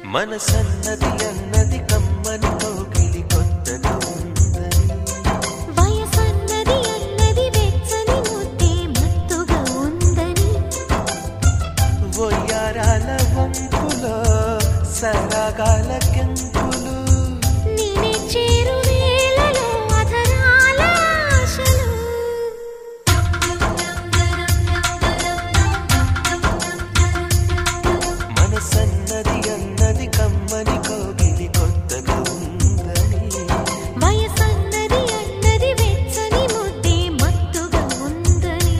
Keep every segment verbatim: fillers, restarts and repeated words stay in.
మనసన్నది అన్నది కమ్మని కోకిలి కొత్తగా ఉందని వయసన్నది అన్నది వెచ్చని ముద్దే మత్తుగా ఉందని వయ్యారాల వంపులో సరాగాల కెంపులు నేనే చేరు వేళలో అధరాల ఆశలు మనసన్నది అన్నది కమ్మని కోకిలి కొత్తగా ఉందని వయసన్నది అన్నది వెచ్చని ముద్దే మత్తుగా ఉందని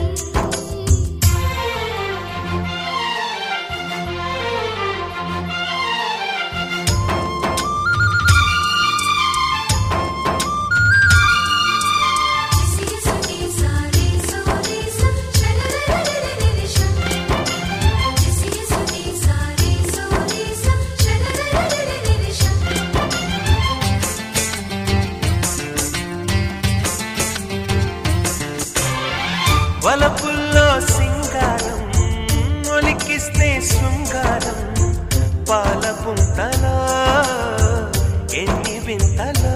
వలపుల్లో సింగారం ఒలికిస్తే శృంగారం పాల పుంతలో ఎన్ని వింతలో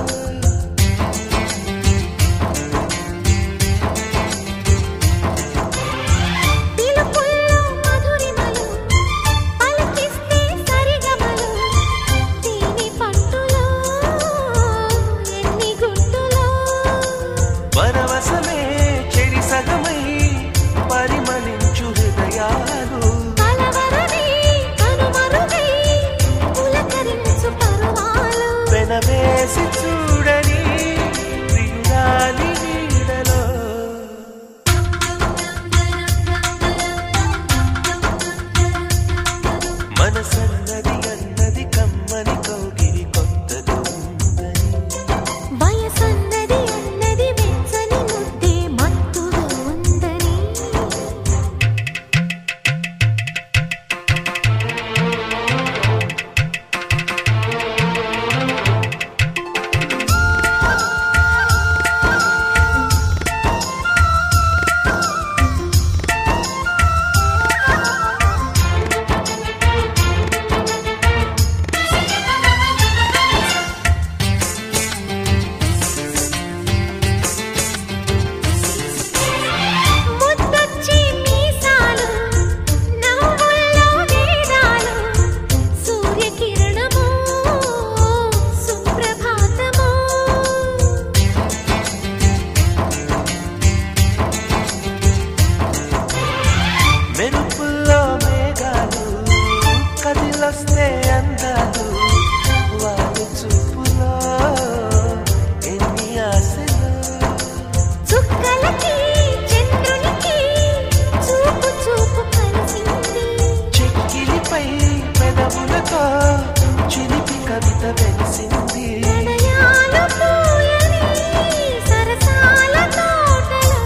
పిలుపుల్లో మధురిమలు పలికిస్తే సరిగమలు దీని పట్టులో ఎన్ని గుట్టులో పరవశమే చెరి సగమై పరిమళించు హృదయాలు కలవరమే కనుమరుగై పులకరించు పరువాలు వెనవేసి చూడని ప్రియురాలి నీడలో మనసన్నది అన్నది కమ్మని కోకిలి కొత్తగా ఉందని వయసన్నది అన్నది వెచ్చని ముద్దే మత్తుగా ఉందని ముద్దొచ్చి మీసాలు నవ్వుల్లో వేదాలు సూర్యకిరణమో సుప్రభాతమో మెరుపుల్లో మేఘాలు కదిలొస్తే అందాలు వారి చూపులో ఎన్ని ఆశలు చుక్కలకి చంద్రునికి చూపు చూపు కలిసింది చెక్కిలిపై పెదవులతో చిలిపి కవిత వెలిసింది ప్రణయాలు పూయని సరసాల తోటలో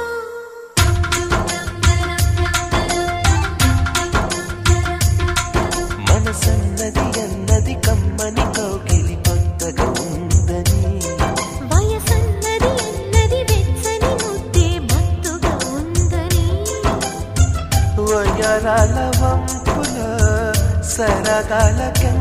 మనసన్నది అన్నది కమ్మని కోకిలి కొత్తగా ఉందని వయసన్నది అన్నది వెచ్చని ముద్దే మత్తుగా ఉందని వయ్యారాల వంపుల సరగాల